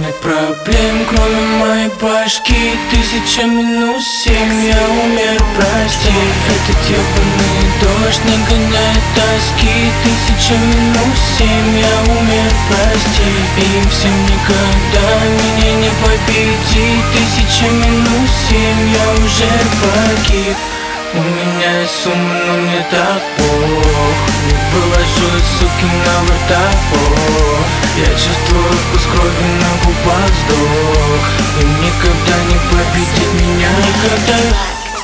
нет проблем, кроме моей башки. 1000 минус 7, я умер, прости. Этот ебаный дождь нагоняет тоски. 1000 минус 7, я умер, прости. Им всем никогда меня не победить. 1000 минус 7, я уже погиб. У меня есть сумма, но мне так пох. Не выложу из суки на вертах. Я чувствую вкус крови на губах, вздох. И никогда не победит меня, никогда.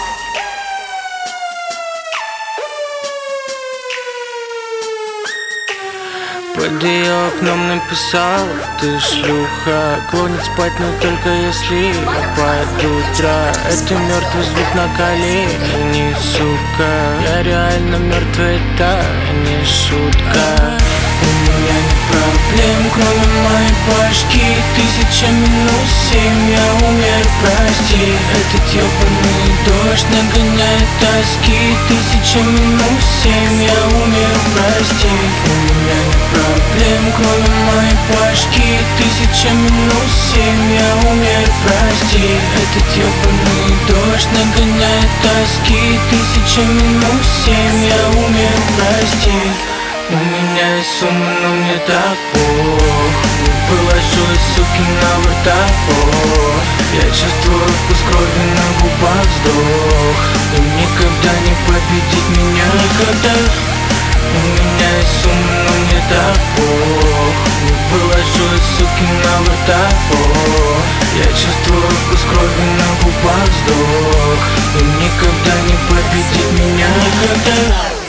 Под ее окном написал: ты шлюха, клонит спать, но только если под утро. Это мертвый звук на колени, сука. Я реально мертвый, это не шутка. У меня нет проблем, кроме моей башки. 1000 минус 7, я умер, прости. Этот ебаный дождь нагоняет тоски. 1000 минус 7, я умер, прости. У меня нет проблем, кроме моей башки. 1000 минус 7, я умер, прости. Этот ебаный дождь нагоняет тоски. 1000 минус 7, я умер, прости. У меня есть сумма, но мне так пох. Не выложу из суки на вертах. Я чувствую вкус крови на губах, вздох. И никогда не победит меня, никогда. У меня есть сумма, но мне так пох. Не выложу из суки на вертах. Я чувствую вкус крови на губах, вздох. И никогда не победит меня, никогда.